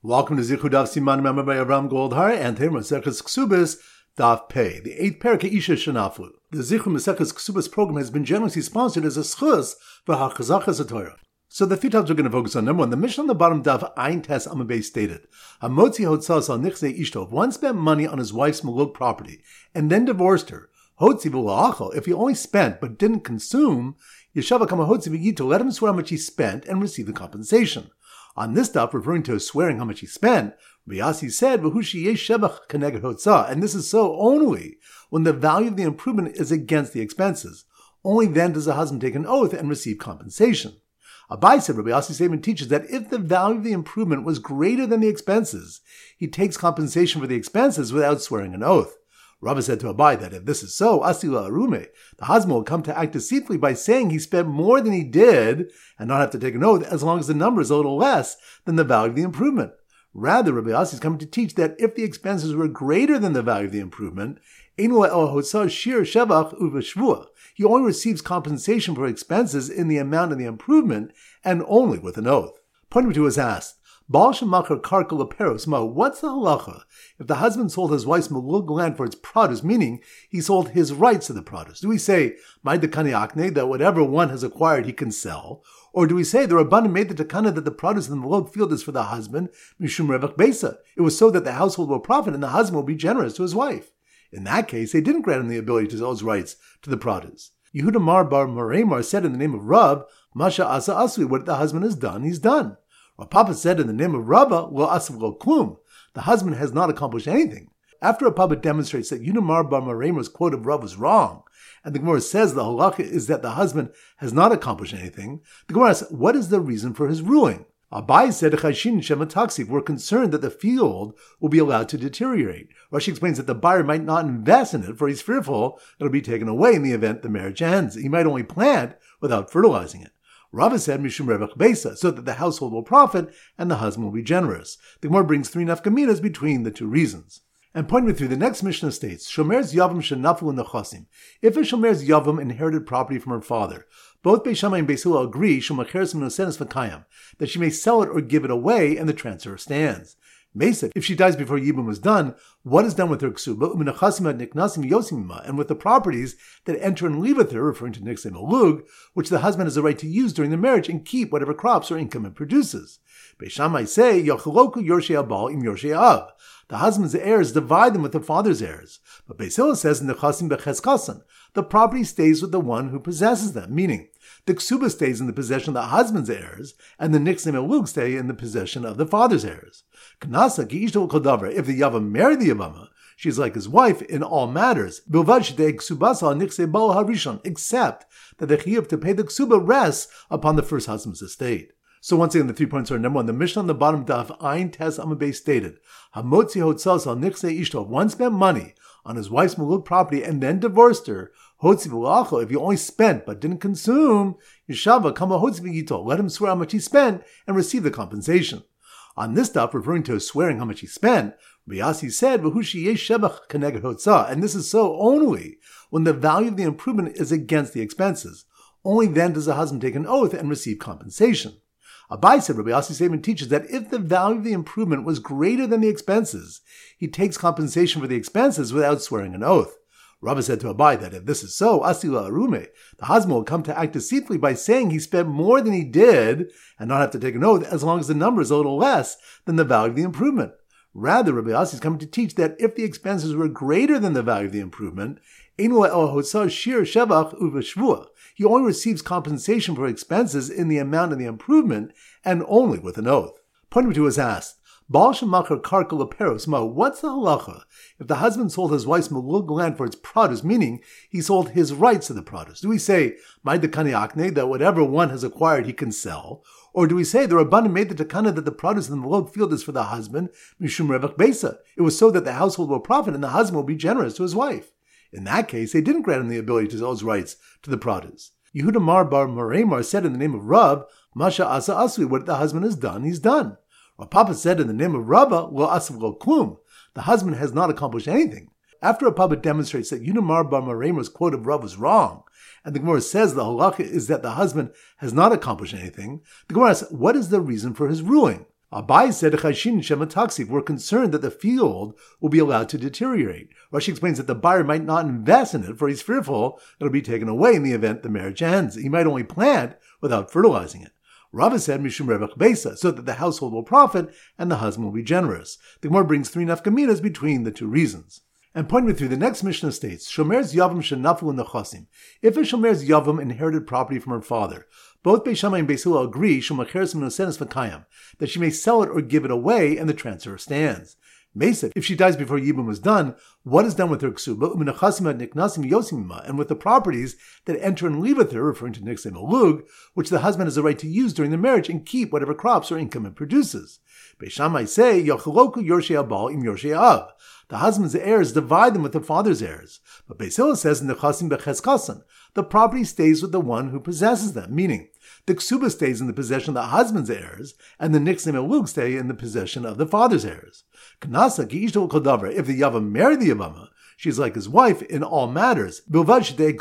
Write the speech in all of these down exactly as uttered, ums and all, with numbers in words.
Welcome to Zichud Daf Siman Member by Avram Goldhar and Tamer Maseches Ksubas Daf Pei, the eighth parak Isha Shenaflu. The Zichud Maseches Ksubas program has been generously sponsored as a schus for HaChazachas Torah. So the three topics we're going to focus on. Number one, the Mishnah on the bottom Daf Ein Tes Amabei stated, Hamotzi Hotzas al Nichzei Ishto, if one spent money on his wife's maluk property and then divorced her, Hotzi v'la'achal, if he only spent but didn't consume, Yeshava kama Hotzi v'yito, let him swear how much he spent and receive the compensation. On this stuff, referring to swearing how much he spent, Riyasi said, "V'hushi yesh shebach keneged hotzah," and this is so only when the value of the improvement is against the expenses. Only then does the husband take an oath and receive compensation. Abai said, Rabbi Yassi's statement teaches that if the value of the improvement was greater than the expenses, he takes compensation for the expenses without swearing an oath. Rabbi said to Abai that if this is so, asila arume, the husband will come to act deceitfully by saying he spent more than he did and not have to take an oath as long as the number is a little less than the value of the improvement. Rather, Rabbi Yassi is coming to teach that if the expenses were greater than the value of the improvement, he only receives compensation for expenses in the amount of the improvement and only with an oath. Point number two was asked, what's the halacha if the husband sold his wife's malug land for its produce, meaning he sold his rights to the produce? Do we say, that whatever one has acquired he can sell? Or do we say the Rabbanan made the takana that the produce in the malug field is for the husband, mishum revach beisa? It was so that the household will profit and the husband will be generous to his wife. In that case, they didn't grant him the ability to sell his rights to the produce. Yehuda Mar bar Maremar said in the name of Rav, Masha asa asui, what the husband has done, he's done. Rav Papa said in the name of Rabbah, lo asav lo klum, the husband has not accomplished anything. After Rav Papa demonstrates that Yehuda Mar bar Maremar's quote of Rav was wrong, and the Gemara says the halacha is that the husband has not accomplished anything, the Gemara asks, what is the reason for his ruling? Abai said, Chashin Shemataksik, we're concerned that the field will be allowed to deteriorate. Rashi explains that the buyer might not invest in it, for he's fearful it'll be taken away in the event the marriage ends. He might only plant without fertilizing it. Rava said, Mishum Revach Beisa, so that the household will profit and the husband will be generous. The Gemara brings three nafkaminas between the two reasons. And point number three, the next Mishnah states, Shomer's Yavam Shenaflu in the Chasim. If a Shomer's Yavam inherited property from her father, both Beis Shammai and Beis Hillel agree Shomacheres Minosenes V'Kayam, that she may sell it or give it away, and the transfer stands. Mesa, if she dies before Yibum was done, what is done with her ksuba? And with the properties that enter and leave with her, referring to Niksei Malug, which the husband has the right to use during the marriage and keep whatever crops or income it produces. Beis Shammai say, Yochaloku Yorshei Abal im Yorshei Av. The husband's heirs divide them with the father's heirs. But Beis Hillel says in the Chasim Becheskasan, the property stays with the one who possesses them, meaning the ksuba stays in the possession of the husband's heirs, and the niksei melug stay in the possession of the father's heirs. Knasa ki ishto kodavar, if the yavam married the yavama, she is like his wife in all matters. Bilvad shtei ksubasa niksei bal harishon, except that the chiyuv to pay the ksuba rests upon the first husband's estate. So once again, the three points are: number one, the Mishnah on the bottom daf Ein Tes Amabei stated, Hamotzi hotzas al niksei ishto, if one spent money on his wife's maluk property and then divorced her, Hotzi v'la'achal, if he only spent but didn't consume, Yeshava kama hotzi v'yito, let him swear how much he spent and receive the compensation. On this stuff, referring to swearing how much he spent, Riyasi said, V'hushi yesh shebach keneged hotzah, and this is so only when the value of the improvement is against the expenses. Only then does the husband take an oath and receive compensation. Abai said, Rabbi Yassi's statement teaches that if the value of the improvement was greater than the expenses, he takes compensation for the expenses without swearing an oath. Rabbi said to Abai that if this is so, asila arume, the husband will come to act deceitfully by saying he spent more than he did and not have to take an oath as long as the number is a little less than the value of the improvement. Rather, Rabbi Yassi is coming to teach that if the expenses were greater than the value of the improvement, he only receives compensation for expenses in the amount of the improvement and only with an oath. Point number two was asked, what's the halacha if the husband sold his wife's malug land for its produce, meaning he sold his rights to the produce? Do we say, that whatever one has acquired he can sell? Or do we say the Rabbanan made the takana that the produce in the malug field is for the husband, mishum revach beisa? It was so that the household will profit and the husband will be generous to his wife. In that case, they didn't grant him the ability to sell his rights to the produce. Yehuda Mar bar Maremar said in the name of Rav, Masha asa asui, what the husband has done, he's done. Rav Papa said in the name of Rabbah, lo asav lo klum, the husband has not accomplished anything. After Rav Papa demonstrates that Yehuda Mar bar Maremar's quote of Rav was wrong, and the Gemara says the halacha is that the husband has not accomplished anything, the Gemara asks, what is the reason for his ruling? Abai said, Chashin Shemataksik, we're concerned that the field will be allowed to deteriorate. Rashi explains that the buyer might not invest in it, for he's fearful it'll be taken away in the event the marriage ends. He might only plant without fertilizing it. Rava said, Mishum Revach Besa, so that the household will profit and the husband will be generous. The Gemara brings three nafkaminas between the two reasons. And pointing through, the next Mishnah states, Shomer's Yavam Shenaful in the Chosim. If a Shomer's Yavam inherited property from her father, both Beis Shammai and Beis Hillel agree Shomacheres Minosenes V'Kayam, that she may sell it or give it away, and the transfer stands. Mesa, if she dies before Yibum was done, what is done with her ksuba, and with the properties that enter and leave with her, referring to Niksei Malug, which the husband has a right to use during the marriage and keep whatever crops or income it produces. Beis Shammai say, Yochaloku Yorshei Abal im Yorshei Av. The husband's heirs divide them with the father's heirs. But Beis Hillel says in the Chasim Becheskasan, the property stays with the one who possesses them, meaning the ksuba stays in the possession of the husband's heirs, and the Niksei Malug stay in the possession of the father's heirs. Kanasa ki ishto kodavar, if the Yavam married the Yavama, she is like his wife in all matters, except that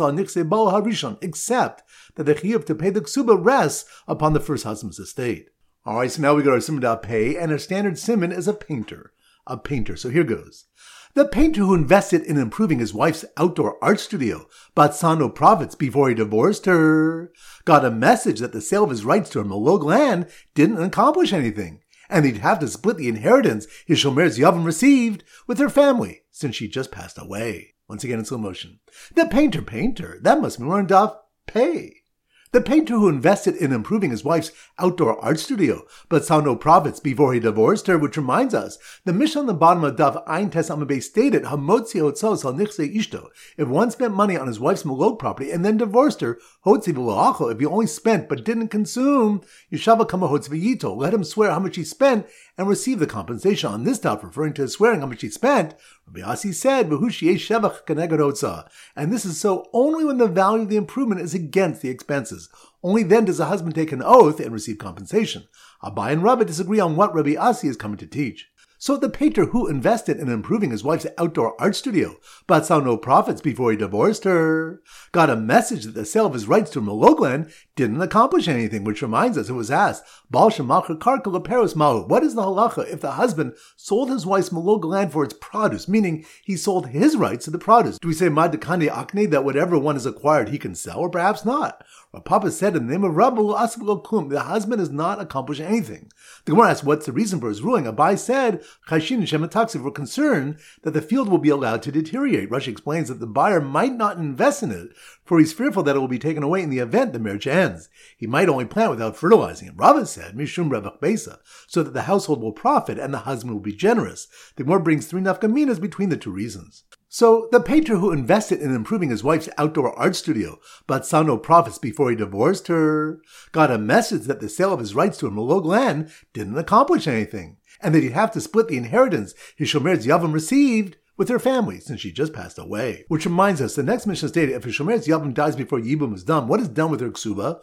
the chiyuv to pay the ksuba rests upon the first husband's estate. Alright, so now we go to our simon pay, and our standard simon is a painter. A painter, so here goes. The painter who invested in improving his wife's outdoor art studio, but saw no profits before he divorced her, got a message that the sale of his rights to her Malog land didn't accomplish anything, and he'd have to split the inheritance his Shomer's Yavam received with her family, since she just passed away. Once again in slow motion. The painter, painter, that must be learned off pay. The painter who invested in improving his wife's outdoor art studio, but saw no profits before he divorced her, which reminds us, the Mishnah on the bottom of Daf Ein Tes Amabei stated, Hamotzi hotzos al nichsei ishto. If one spent money on his wife's Malog property and then divorced her, hotzi v'loacho, if he only spent but didn't consume, Yeshava kama hotzi v'yito, let him swear how much he spent and receive the compensation. On this Daf, referring to his swearing how much he spent, Rabbi Asi said, V'hu sheyeh shevach keneged hotza. And this is so only when the value of the improvement is against the expenses. Only then does the husband take an oath and receive compensation. Abai and Rabbi disagree on what Rabbi Asi is coming to teach. So the painter who invested in improving his wife's outdoor art studio, but saw no profits before he divorced her, got a message that the sale of his rights to Malog land didn't accomplish anything, which reminds us it was asked, Baal Shemacher Karka Leperos Mahu, what is the halacha if the husband sold his wife's Malog land for its produce, meaning he sold his rights to the produce? Do we say Mad Dekane Akne, that whatever one has acquired he can sell, or perhaps not? Rav Papa said in the name of Rabbi Asabel the husband has not accomplished anything. The Gemara asks what's the reason for his ruling. Abai said, Chashin and Shemataksiv were concerned that the field will be allowed to deteriorate. Rashi explains that the buyer might not invest in it, for he's fearful that it will be taken away in the event the marriage ends. He might only plant without fertilizing it. Rava said, Mishum Revach Besa, so that the household will profit and the husband will be generous. The Gemara brings three nafkaminas between the two reasons. So, the painter who invested in improving his wife's outdoor art studio, but saw no profits before he divorced her, got a message that the sale of his rights to her Malog land didn't accomplish anything, and that he'd have to split the inheritance his Shomer's Yavam received with her family, since she just passed away. Which reminds us, the next Mishnah stated, if a Shomer's Yavam dies before Yibum is done, what is done with her ksuba,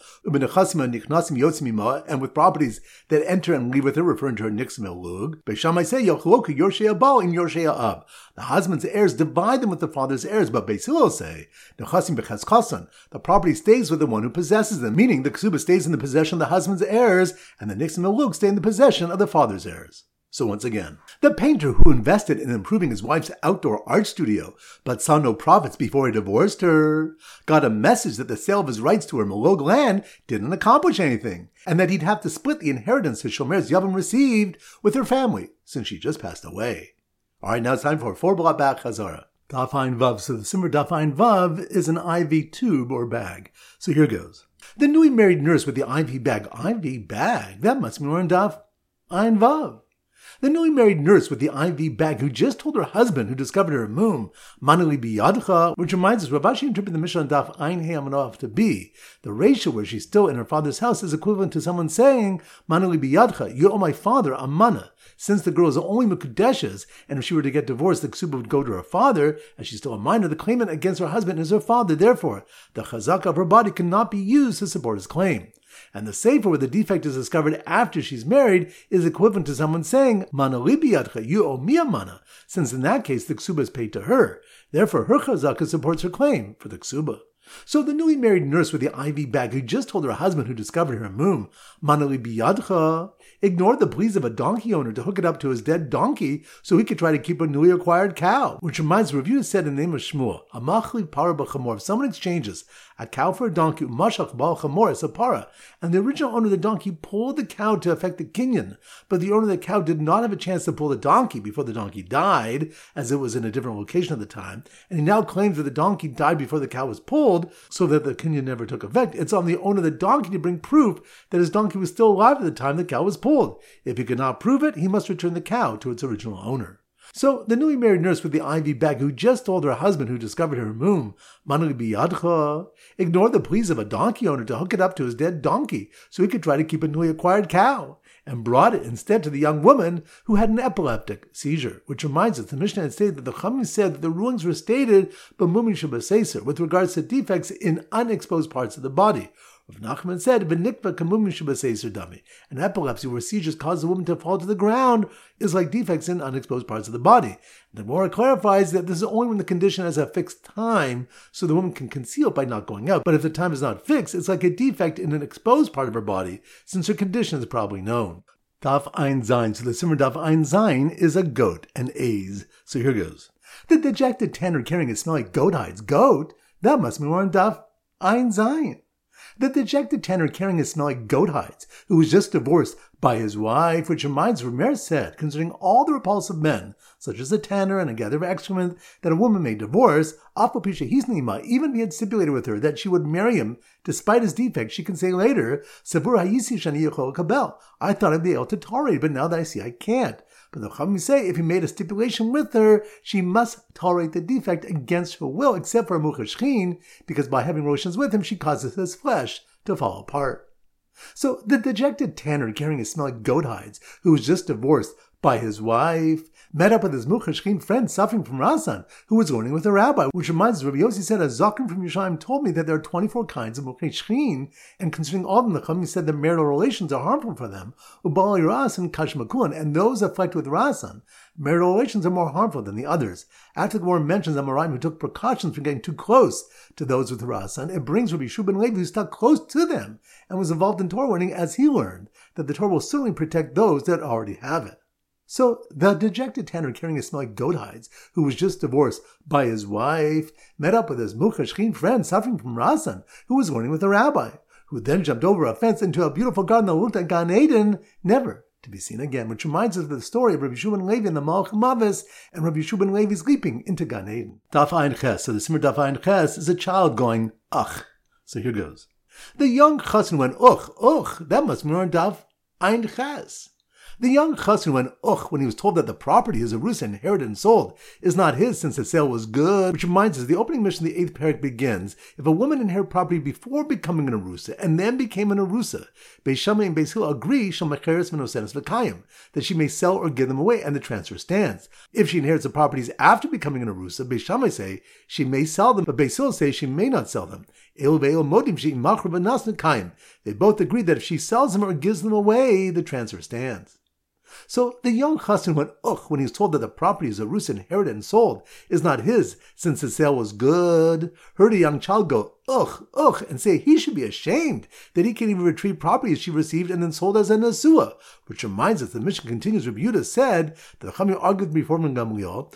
and with properties that enter and leave with her, referring to her Niksei Malug? Beis Shammai say, Yochaloku Yorshei Abal in Yorshei Av. The husband's heirs divide them with the father's heirs, but Beis Hillel say, Nechasim Becheskasan, the property stays with the one who possesses them, meaning the ksuba stays in the possession of the husband's heirs, and the Niksei Malug stay in the possession of the father's heirs. So once again, the painter who invested in improving his wife's outdoor art studio, but saw no profits before he divorced her, got a message that the sale of his rights to her Malog land didn't accomplish anything, and that he'd have to split the inheritance his Shomer's Yavam received with her family, since she just passed away. Alright, now it's time for four blot back Chazara. Daf Ein Vav. So the Simmer Daf Ein Vav is an I V tube or bag. So here goes. The newly married nurse with the I V bag. I V bag? That must be more in Daf Ein Vav. The newly married nurse with the I V bag who just told her husband who discovered her mum, Manali biyadcha, which reminds us, Rav Ashi interpreted the Mishnah on Daf Ein Hey Amanof to be, the ratio where she's still in her father's house is equivalent to someone saying, Manali biyadcha, you owe my father a mana. Since the girl is only Mekudeshes, and if she were to get divorced, the ksuba would go to her father, as she's still a minor, the claimant against her husband is her father. Therefore, the chazaka of her body cannot be used to support his claim. And the sefer where the defect is discovered after she's married is equivalent to someone saying, Mana libiyadcha, you owe me a mana, since in that case the ksuba is paid to her. Therefore, her chazaka supports her claim for the ksuba. So the newly married nurse with the I V bag who just told her husband who discovered her mum, Mana libiyadcha, ignored the pleas of a donkey owner to hook it up to his dead donkey so he could try to keep a newly acquired cow. Which reminds me, Review said in the name of Shmuel, a machli para b'chamor, if someone exchanges a cow for a donkey, mashach bal chamor is a para, and the original owner of the donkey pulled the cow to affect the kinyan, but the owner of the cow did not have a chance to pull the donkey before the donkey died, as it was in a different location at the time, and he now claims that the donkey died before the cow was pulled, so that the kinyan never took effect. It's on the owner of the donkey to bring proof that his donkey was still alive at the time the cow was pulled. If he could not prove it, he must return the cow to its original owner. So the newly married nurse with the I V bag, who just told her husband, who discovered her mum, Manu biyadcha, ignored the pleas of a donkey owner to hook it up to his dead donkey so he could try to keep a newly acquired cow, and brought it instead to the young woman who had an epileptic seizure. Which reminds us, the Mishnah had stated that the Chachamim said that the rulings were stated b'mumin shebaseser with regards to defects in unexposed parts of the body. Rav Nachman said, "V'nikva kamumin shebaseser dami." An epilepsy where seizures cause the woman to fall to the ground is like defects in unexposed parts of the body. The Gemara clarifies that this is only when the condition has a fixed time, so the woman can conceal it by not going out. But if the time is not fixed, it's like a defect in an exposed part of her body, since her condition is probably known. Daf Ein Zayin. So the Simmer Daf Ein Zayin is a goat, an A's. So here goes. The dejected tanner carrying a smell like goat hides. Goat? That must be more on Daf Ein Zayin. The dejected tanner carrying a smell like goat hides, who was just divorced by his wife, which reminds Rameir said, considering all the repulsive men, such as a tanner and a gatherer of excrement, that a woman may divorce, Afapisha Hisnima, even if he had stipulated with her that she would marry him despite his defects, she can say later, Savur Hayisi Shani Yechol Kabel, I thought I'd be able to tolerate, but now that I see I can't. But the Chachamim say if he made a stipulation with her, she must tolerate the defect against her will, except for a muchashchin, because by having relations with him, she causes his flesh to fall apart. So the dejected tanner carrying a smell like goat hides, who was just divorced by his wife, met up with his muchashchin friend suffering from Rasan, who was learning with a rabbi, which reminds us, Rabbi Yossi said, a Zaken from Yerushalayim told me that there are twenty-four kinds of muchashchin, and considering all of them, the Chachamim said that marital relations are harmful for them, ubal ras and kashmakun, and those afflicted with Rasan, marital relations are more harmful than the others. After the Gemara mentions Amoraim who took precautions from getting too close to those with Rasan, it brings Rabbi Shub ben Levi who stuck close to them and was involved in Torah learning as he learned that the Torah will certainly protect those that already have it. So the dejected tanner carrying a smell like goat hides, who was just divorced by his wife, met up with his muchashchin friend suffering from Rasan, who was learning with a rabbi, who then jumped over a fence into a beautiful garden that looked like Gan Eden, never to be seen again, which reminds us of the story of Rabbi Shub ben Levi and the Malach Mavis, and Rabbi Shub ben Levi's leaping into Gan Eden. Daf Ein Ches. So the Simmer Daf Ein Ches is a child going, ach. So here goes. The young chassan went, ugh, ugh, that must be on Daf Ein Ches. The young chassan went, ugh, when he was told that the property his arusa inherited and sold is not his since the sale was good, which reminds us the opening mission of the eighth parak begins, if a woman inherited property before becoming an arusa and then became an arusa, Beis Shammai and Beis Hillel agree shel mecheres v'nosenes v'kayim, that she may sell or give them away and the transfer stands. If she inherits the properties after becoming an arusa, Beis Shammai say she may sell them, but Beis Hillel say she may not sell them. They both agree that if she sells them or gives them away, the transfer stands. So the young chassan went ugh when he was told that the property his arusa inherited and sold is not his since the sale was good. Heard a young child go ugh, ugh, and say he should be ashamed that he can't even retrieve property she received and then sold as a nesua. Which reminds us, the Mishnah continues, Rabbi Yehuda said, the Chachamim argued before Gamliel,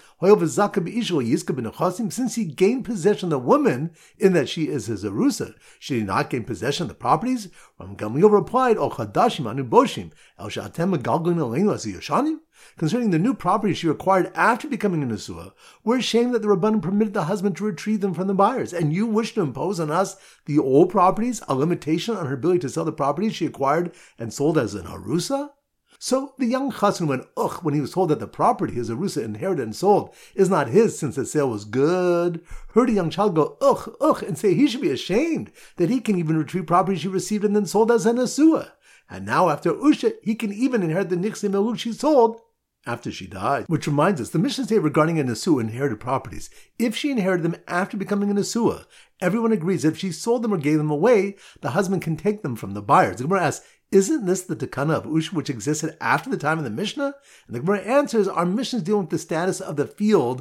since he gained possession of the woman in that she is his arusa, should he not gain possession of the properties? Gamliel replied, O chadashim anu boshim, el she'atem megalgalin aleinu as yoshanim? Concerning the new property she acquired after becoming a nesua, we're ashamed that the Rabbanim permitted the husband to retrieve them from the buyers, and you wish to impose on us the old properties, a limitation on her ability to sell the properties she acquired and sold as an arusa? So the young chassan went ugh when he was told that the property his arusa inherited and sold is not his since the sale was good. Heard a young child go ugh, ugh, and say he should be ashamed that he can even retrieve property she received and then sold as an nesua. And now after Usha, he can even inherit the nixim meluk she sold after she died. Which reminds us, the Mishnah say regarding a nesua inherited properties, if she inherited them after becoming a nesua, everyone agrees that if she sold them or gave them away, the husband can take them from the buyers. The Gemara asks, isn't this the takana of Usha which existed after the time of the Mishnah? And the Gemara answers, our Mishnah is dealing with the status of the field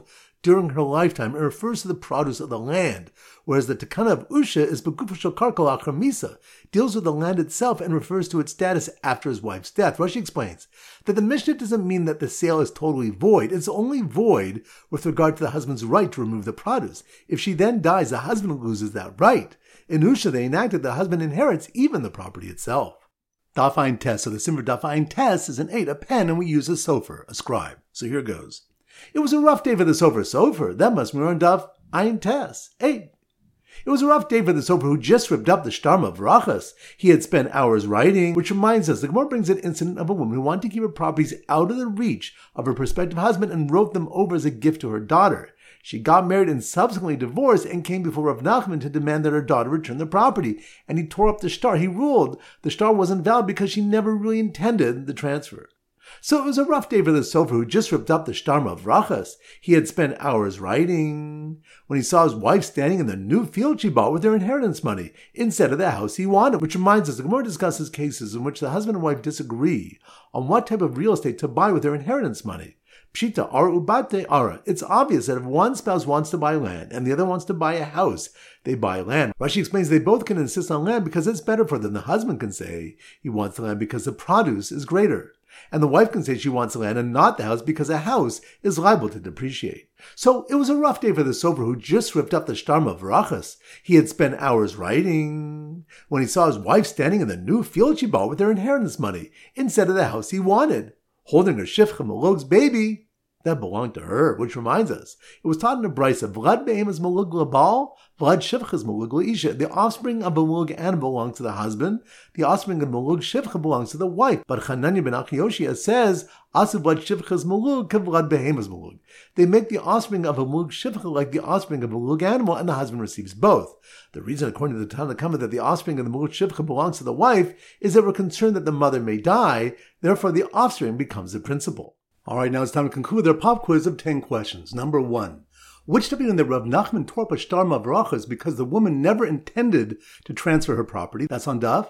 during her lifetime. It refers to the produce of the land, whereas the Takana of Usha is Begufah Shel Karka Lachar Misa, deals with the land itself and refers to its status after his wife's death. Rashi explains that the Mishnah doesn't mean that the sale is totally void. It's only void with regard to the husband's right to remove the produce. If she then dies, the husband loses that right. In Usha, they enacted the husband inherits even the property itself. Daf Ayin Tes, so the sim for Daf Ayin Tes is an eight, a pen, and we use a sofer, a scribe. So here goes. It was a rough day for the sofer. Sofer, that must be on Daf Ayin Tes, eight. It was a rough day for the sofer who just ripped up the shtarma of Rachas. He had spent hours writing, which reminds us, the Gemara brings an incident of a woman who wanted to keep her properties out of the reach of her prospective husband and wrote them over as a gift to her daughter. She got married and subsequently divorced and came before Rav Nachman to demand that her daughter return the property. And he tore up the shtar. He ruled the shtar wasn't valid because she never really intended the transfer. So it was a rough day for the sofer who just ripped up the shtarma of Rachas. He had spent hours writing when he saw his wife standing in the new field she bought with her inheritance money instead of the house he wanted. Which reminds us, the Gemara discusses cases in which the husband and wife disagree on what type of real estate to buy with their inheritance money. Pshita ara ubate ara. It's obvious that if one spouse wants to buy land and the other wants to buy a house, they buy land. Rashi explains they both can insist on land because it's better for them. The husband can say he wants the land because the produce is greater. And the wife can say she wants the land and not the house because a house is liable to depreciate. So it was a rough day for the sofer who just ripped up the shtarma of Rachas. He had spent hours writing when he saw his wife standing in the new field she bought with her inheritance money instead of the house he wanted, holding her shifcha malug's baby that belonged to her, which reminds us, it was taught in a brisa, Vlad be'em is malug labal, Vlad shivcha is malug la'isha. The offspring of a malug animal belongs to the husband, the offspring of malug shivcha belongs to the wife. But Chananya ben Achioshia says, Asu Vlad shivcha is malug, ka Vlad be'em is malug. They make the offspring of a malug shivcha like the offspring of a malug animal, and the husband receives both. The reason, according to the Tanna Kama, that the offspring of the malug shivcha belongs to the wife is that we're concerned that the mother may die, therefore the offspring becomes the principal. All right, now it's time to conclude our pop quiz of ten questions. Number one. Which study in the Rav Nachman tore up a shtarma of Rachas because the woman never intended to transfer her property? That's on Daf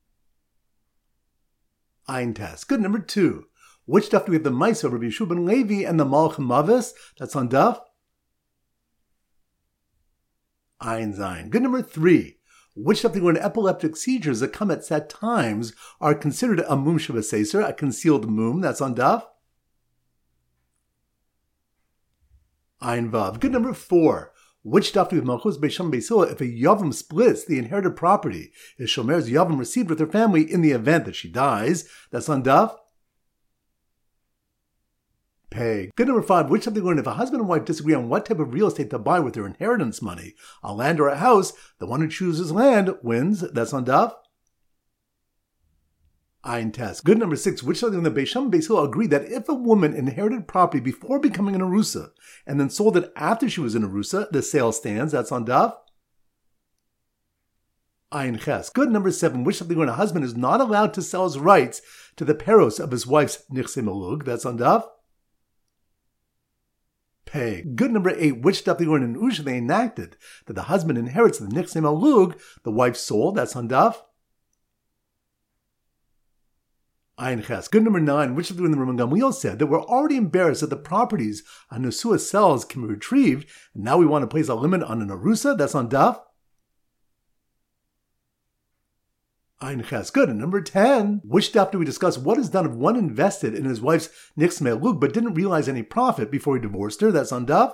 Ayin Tes. Good. Number two. Which stuff do we have the Maisa of Rabbi Yeshua ben Levi and the Malchim Mavis? That's on Daf Ayin Zayin. Good. Number three. Which stuff do we have in epileptic seizures that come at set times are considered a mum shevaseser, a concealed mum? That's on Daf Ayin Vav. Good. Number four. Which stuff do we have Malchus Beisham Beisila if a Yavam splits the inherited property? Is Shomer's Yavam received with her family in the event that she dies? That's on Daf Pay. Good. Number five. Which stuff do we learn if a husband and wife disagree on what type of real estate to buy with their inheritance money? A land or a house? The one who chooses land wins. That's on Daf Ayin Tes. Good. Number six. Which study in the Beisham and Beisil agree that if a woman inherited property before becoming an Arusa and then sold it after she was an Arusa, the sale stands? That's on Daf Ayin Ches. Good. Number seven. Which study when a husband is not allowed to sell his rights to the peros of his wife's nichse malug? That's on Daf Pay. Good. Number eight. Which stuff they learn in Usha they enacted that the husband inherits the nichse malug the wife sold? That's on Daf Ayin Ches. Good. Number nine. Which of the Ramon Gamliel said that we're already embarrassed that the properties a Nesua sells can be retrieved, and now we want to place a limit on an Arusa? That's on Daf Ayin Ches. Good. And number ten. Which daf do we discuss what is done if one invested in his wife's nichse malug but didn't realize any profit before he divorced her? That's on Daf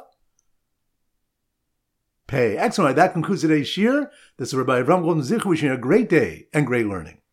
Pay. Excellent. That concludes today's shir. This is Rabbi Avram Golden Zich wishing you a great day and great learning.